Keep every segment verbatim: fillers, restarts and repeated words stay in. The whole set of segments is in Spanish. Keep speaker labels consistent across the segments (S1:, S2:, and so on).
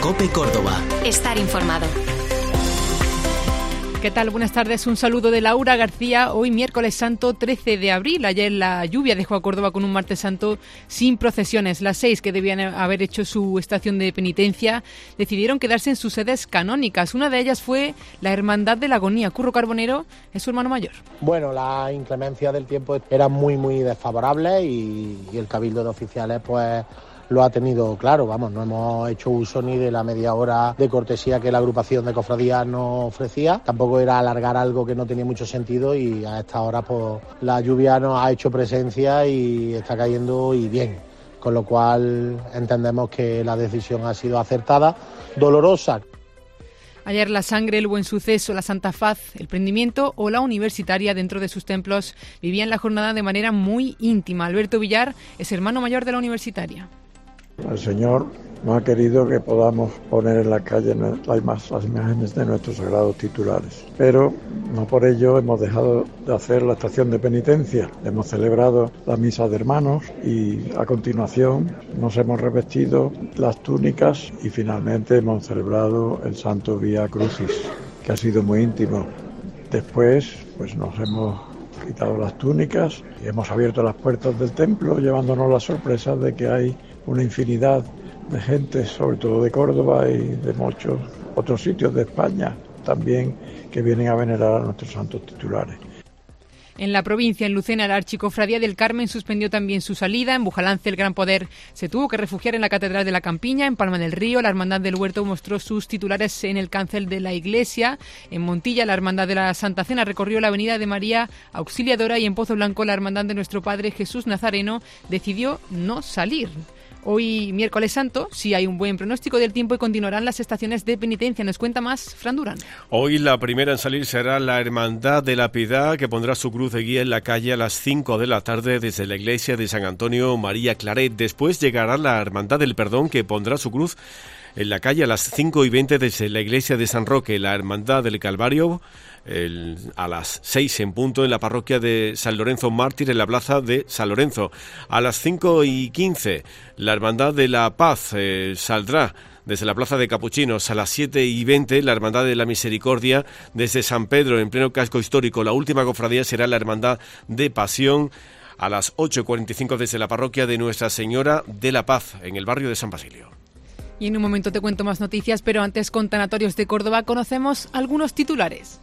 S1: COPE Córdoba.
S2: Estar informado.
S3: ¿Qué tal? Buenas tardes. Un saludo de Laura García. Hoy miércoles santo trece de abril. Ayer la lluvia dejó a Córdoba con un martes santo sin procesiones. Las seis que debían haber hecho su estación de penitencia decidieron quedarse en sus sedes canónicas. Una de ellas fue la Hermandad de la Agonía. Curro Carbonero es su hermano mayor.
S4: Bueno, la inclemencia del tiempo era muy, muy desfavorable y, y el Cabildo de Oficiales pues lo ha tenido claro, vamos, no hemos hecho uso ni de la media hora de cortesía que la agrupación de cofradías nos ofrecía, tampoco era alargar algo que no tenía mucho sentido y a esta hora pues la lluvia nos ha hecho presencia y está cayendo y bien, con lo cual entendemos que la decisión ha sido acertada, dolorosa.
S3: Ayer la sangre, el buen suceso, la Santa Faz, el prendimiento o la universitaria dentro de sus templos vivían la jornada de manera muy íntima. Alberto Villar es hermano mayor de la universitaria.
S5: El Señor nos ha querido que podamos poner en la calle las imágenes de nuestros sagrados titulares, pero no por ello hemos dejado de hacer la estación de penitencia. Hemos celebrado la misa de hermanos y a continuación nos hemos revestido las túnicas y finalmente hemos celebrado el Santo Vía Crucis, que ha sido muy íntimo. Después pues nos hemos quitado las túnicas y hemos abierto las puertas del templo, llevándonos la sorpresa de que hay una infinidad de gente, sobre todo de Córdoba y de muchos otros sitios de España también, que vienen a venerar a nuestros santos titulares.
S3: En la provincia, en Lucena, la Archicofradía del Carmen suspendió también su salida. En Bujalance, el Gran Poder se tuvo que refugiar en la Catedral de la Campiña. En Palma del Río, la Hermandad del Huerto mostró sus titulares en el cancel de la iglesia. En Montilla, la Hermandad de la Santa Cena recorrió la Avenida de María Auxiliadora y en Pozo Blanco, la Hermandad de Nuestro Padre Jesús Nazareno decidió no salir. Hoy, miércoles santo, sí hay un buen pronóstico del tiempo y continuarán las estaciones de penitencia. Nos cuenta más Fran Durán.
S6: Hoy la primera en salir será la Hermandad de la Piedad, que pondrá su cruz de guía en la calle a las cinco de la tarde desde la iglesia de San Antonio María Claret. Después llegará la Hermandad del Perdón, que pondrá su cruz en la calle a las cinco y veinte desde la iglesia de San Roque. La Hermandad del Calvario El, a las seis en punto en la parroquia de San Lorenzo Mártir en la plaza de San Lorenzo. A las cinco y quince la Hermandad de la Paz eh, saldrá desde la plaza de Capuchinos. A las siete y veinte la Hermandad de la Misericordia desde San Pedro en pleno casco histórico. La última cofradía será la Hermandad de Pasión a las ocho y cuarenta y cinco desde la parroquia de Nuestra Señora de la Paz en el barrio de San Basilio.
S3: Y en un momento te cuento más noticias, pero antes con Tanatorios de Córdoba conocemos algunos titulares.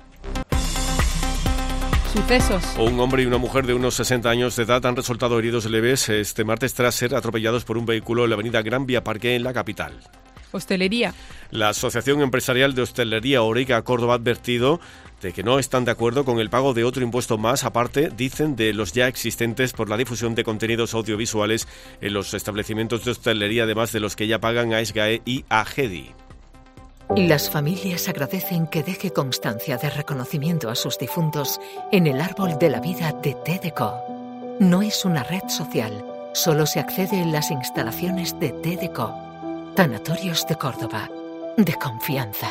S3: Sucesos.
S6: Un hombre y una mujer de unos sesenta años de edad han resultado heridos leves este martes tras ser atropellados por un vehículo en la avenida Gran Vía Parque en la capital.
S3: Hostelería.
S6: La Asociación Empresarial de Hostelería Orega Córdoba ha advertido de que no están de acuerdo con el pago de otro impuesto más, aparte, dicen, de los ya existentes por la difusión de contenidos audiovisuales en los establecimientos de hostelería, además de los que ya pagan a SGAE y a GEDI.
S7: Las familias agradecen que deje constancia de reconocimiento a sus difuntos en el árbol de la vida de T D C O. No es una red social, solo se accede en las instalaciones de T D C O. Tanatorios de Córdoba, de confianza.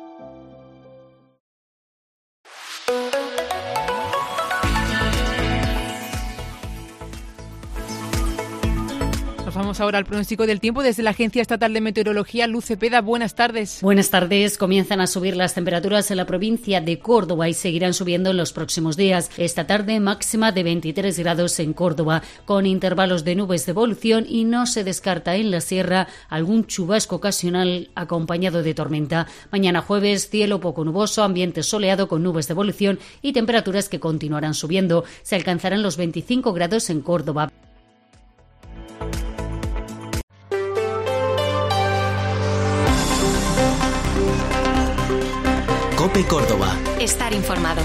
S3: Vamos ahora al pronóstico del tiempo desde la Agencia Estatal de Meteorología. Luz Cepeda, buenas tardes.
S8: Buenas tardes. Comienzan a subir las temperaturas en la provincia de Córdoba y seguirán subiendo en los próximos días. Esta tarde máxima de veintitrés grados en Córdoba, con intervalos de nubes de evolución y no se descarta en la sierra algún chubasco ocasional acompañado de tormenta. Mañana jueves, cielo poco nuboso, ambiente soleado con nubes de evolución y temperaturas que continuarán subiendo. Se alcanzarán los veinticinco grados en Córdoba.
S1: COPE Córdoba.
S2: Estar informado.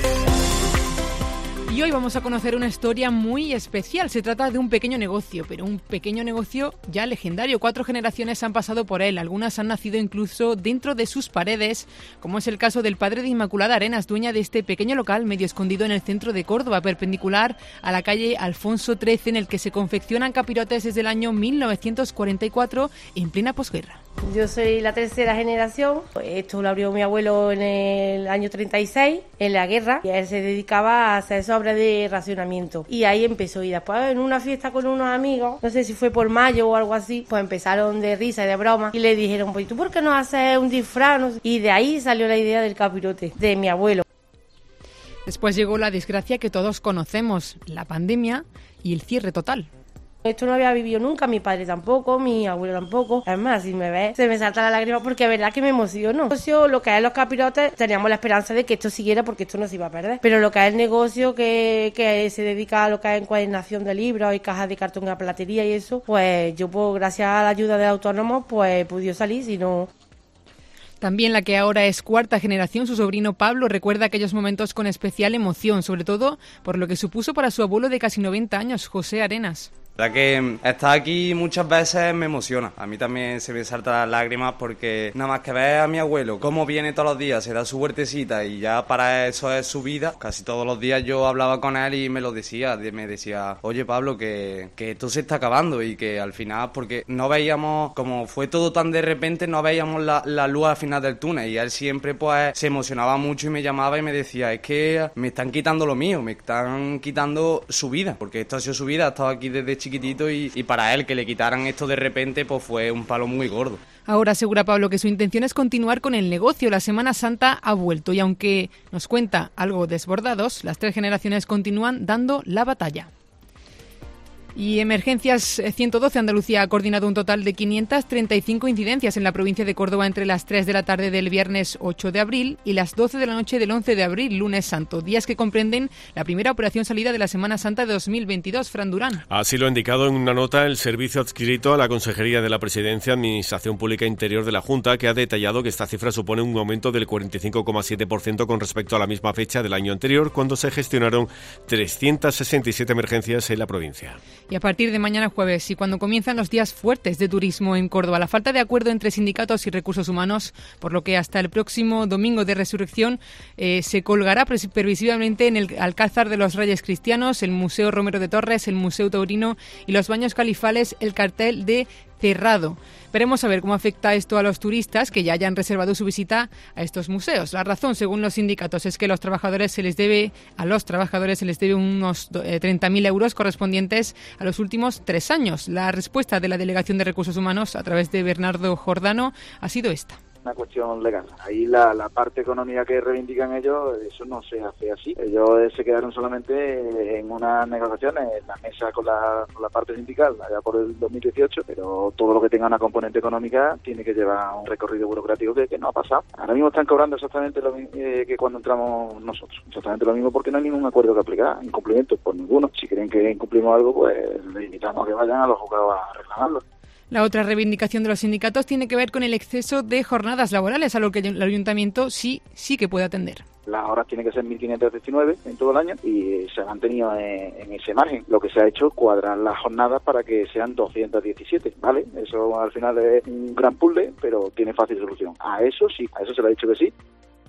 S3: Y hoy vamos a conocer una historia muy especial. Se trata de un pequeño negocio, pero un pequeño negocio ya legendario. Cuatro generaciones han pasado por él, algunas han nacido incluso dentro de sus paredes, como es el caso del padre de Inmaculada Arenas, dueña de este pequeño local medio escondido en el centro de Córdoba, perpendicular a la calle Alfonso trece, en el que se confeccionan capirotes desde el año mil novecientos cuarenta y cuatro, en plena posguerra.
S9: Yo soy la tercera generación. Esto lo abrió mi abuelo en el año treinta y seis, en la guerra, y él se dedicaba a hacer sobres de racionamiento. Y ahí empezó. Y después, en una fiesta con unos amigos, no sé si fue por mayo o algo así, pues empezaron de risa y de broma y le dijeron, pues ¿tú por qué no haces un disfraz? No sé. Y de ahí salió la idea del capirote, de mi abuelo.
S3: Después llegó la desgracia que todos conocemos, la pandemia y el cierre total.
S9: Esto no había vivido nunca, mi padre tampoco, mi abuelo tampoco. Además, si me ves, se me salta la lágrima porque es verdad que me emociono. El negocio, lo que es los capirotes, teníamos la esperanza de que esto siguiera porque esto no se iba a perder. Pero lo que es el negocio que, que se dedica a lo que es encuadernación de libros y cajas de cartón a platería y eso, pues yo, pues, gracias a la ayuda de autónomos, pues he podido salir, si no...
S3: También la que ahora es cuarta generación, su sobrino Pablo, recuerda aquellos momentos con especial emoción, sobre todo por lo que supuso para su abuelo de casi noventa años, José Arenas.
S10: La verdad que estar aquí muchas veces me emociona. A mí también se me saltan las lágrimas porque nada más que ver a mi abuelo cómo viene todos los días, se da su huertecita y ya para eso es su vida. Casi todos los días yo hablaba con él y me lo decía, me decía, oye Pablo, que, que esto se está acabando y que al final, porque no veíamos, como fue todo tan de repente, no veíamos la, la luz al final del túnel y él siempre pues se emocionaba mucho y me llamaba y me decía, es que me están quitando lo mío, me están quitando su vida, porque esto ha sido su vida, ha estado aquí desde chiquitito y, y para él que le quitaran esto de repente pues fue un palo muy gordo.
S3: Ahora asegura Pablo que su intención es continuar con el negocio. La Semana Santa ha vuelto y aunque nos cuenta algo desbordados, las tres generaciones continúan dando la batalla. Y Emergencias ciento doce Andalucía ha coordinado un total de quinientas treinta y cinco incidencias en la provincia de Córdoba entre las tres de la tarde del viernes ocho de abril y las doce de la noche del once de abril, lunes santo, días que comprenden la primera operación salida de la Semana Santa de dos mil veintidós. Fran Durán.
S6: Así lo ha indicado en una nota el servicio adscrito a la Consejería de la Presidencia, Administración Pública Interior de la Junta, que ha detallado que esta cifra supone un aumento del cuarenta y cinco coma siete por ciento con respecto a la misma fecha del año anterior, cuando se gestionaron trescientas sesenta y siete emergencias en la provincia.
S3: Y a partir de mañana jueves y cuando comienzan los días fuertes de turismo en Córdoba, la falta de acuerdo entre sindicatos y recursos humanos, por lo que hasta el próximo domingo de Resurrección eh, se colgará previsiblemente en el Alcázar de los Reyes Cristianos, el Museo Romero de Torres, el Museo Taurino y los Baños Califales el cartel de cerrado. Veremos a ver cómo afecta esto a los turistas que ya hayan reservado su visita a estos museos. La razón, según los sindicatos, es que los trabajadores se les debe a los trabajadores se les debe unos treinta mil euros correspondientes a los últimos tres años. La respuesta de la Delegación de Recursos Humanos, a través de Bernardo Jordano, ha sido esta.
S11: Una cuestión legal. Ahí la, la parte económica que reivindican ellos, eso no se hace así. Ellos se quedaron solamente en unas negociaciones, en la mesa con la, con la parte sindical, allá por el dos mil dieciocho, pero todo lo que tenga una componente económica tiene que llevar un recorrido burocrático que, que no ha pasado. Ahora mismo están cobrando exactamente lo mismo eh, que cuando entramos nosotros. Exactamente lo mismo porque no hay ningún acuerdo que aplicar, incumplimiento por ninguno. Si creen que incumplimos algo, pues les invitamos a que vayan a los juzgados a reclamarlo.
S3: La otra reivindicación de los sindicatos tiene que ver con el exceso de jornadas laborales, a lo que el ayuntamiento sí, sí que puede atender.
S11: Las horas tienen que ser mil quinientas diecinueve en todo el año y se han mantenido en, en ese margen. Lo que se ha hecho es cuadrar las jornadas para que sean doscientas diecisiete, ¿vale? Eso al final es un gran puzzle, pero tiene fácil solución. A eso sí, a eso se le ha dicho que sí.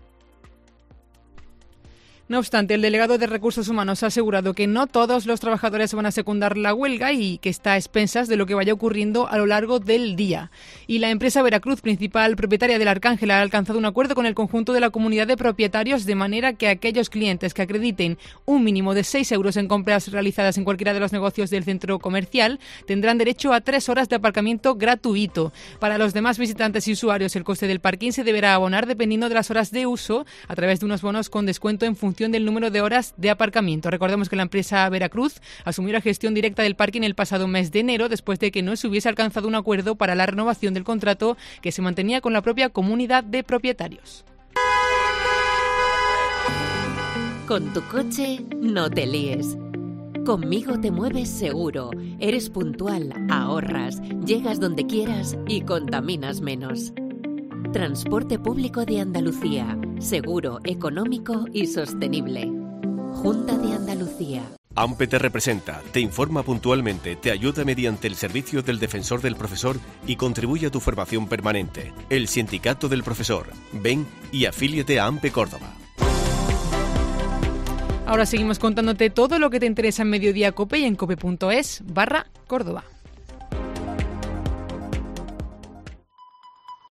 S3: No obstante, el delegado de Recursos Humanos ha asegurado que no todos los trabajadores van a secundar la huelga y que está a expensas de lo que vaya ocurriendo a lo largo del día. Y la empresa Veracruz, principal propietaria del Arcángel, ha alcanzado un acuerdo con el conjunto de la comunidad de propietarios de manera que aquellos clientes que acrediten un mínimo de seis euros en compras realizadas en cualquiera de los negocios del centro comercial tendrán derecho a tres horas de aparcamiento gratuito. Para los demás visitantes y usuarios, el coste del parking se deberá abonar dependiendo de las horas de uso a través de unos bonos con descuento en función del número de horas de aparcamiento. Recordemos que la empresa Veracruz asumió la gestión directa del parking el pasado mes de enero después de que no se hubiese alcanzado un acuerdo para la renovación del contrato que se mantenía con la propia comunidad de propietarios.
S7: Con tu coche no te líes. Conmigo te mueves seguro, eres puntual, ahorras, llegas donde quieras y contaminas menos. Transporte público de Andalucía, seguro, económico y sostenible. Junta de Andalucía.
S6: AMPE te representa, te informa puntualmente, te ayuda mediante el servicio del defensor del profesor y contribuye a tu formación permanente. El Sindicato del Profesor. Ven y afíliate a AMPE Córdoba.
S3: Ahora seguimos contándote todo lo que te interesa en Mediodía Cope y en cope punto es barra Córdoba.